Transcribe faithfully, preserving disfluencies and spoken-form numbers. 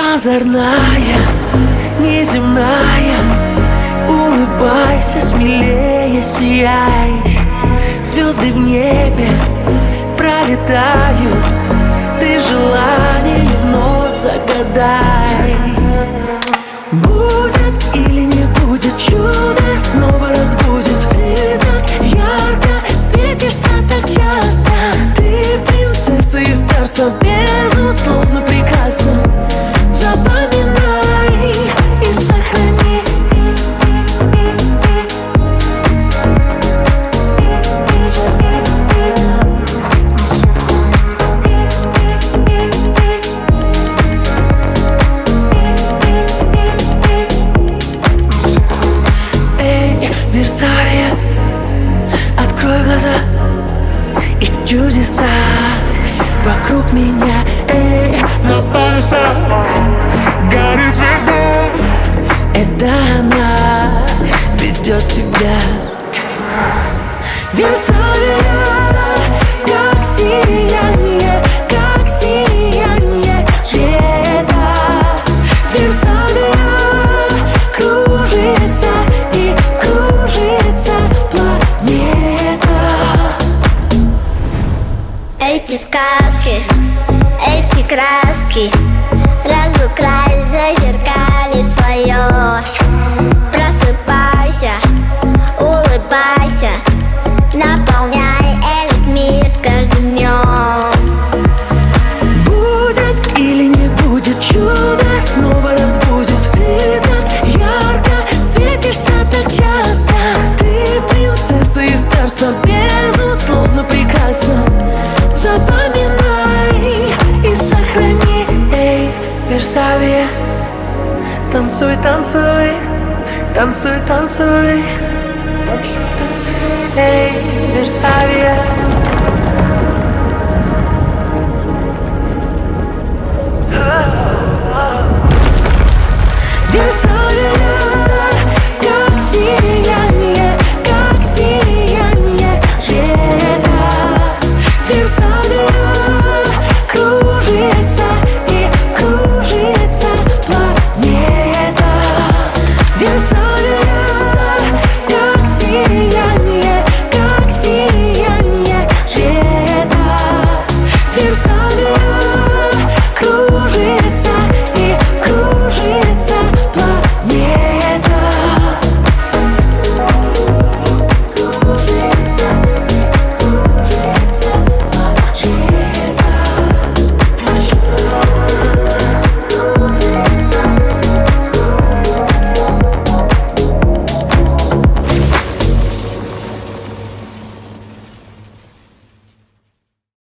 озорная, неземная, улыбайся, смелее сияй. Звезды в небе пролетают, ты желание вновь загадай. Будет или не будет чудо, снова разбудит. Ты так ярко светишься, так часто. Ты принцесса из царства, безусловно прекрасна. Запоминай и сохрани. Эй, Версалия, открой глаза, и чудеса вокруг меня. Эй, На парусах горит звезду. это она ведет тебя. Версалия, как сияние, как сияние света. Версалия кружится и кружится планета. Эти сказки, эти краски, разукрась, зазеркали свое. Просыпайся, улыбайся, наполняй этот мир с каждым днем. Будет или не будет чудо, снова разбудит. Ты так ярко светишься, так часто. Ты принцесса из царства, безусловно прекрасна. Запоминай и сохрани. Эй, Версалия, танцуй, танцуй, танцуй, танцуй. Эй, Версалия.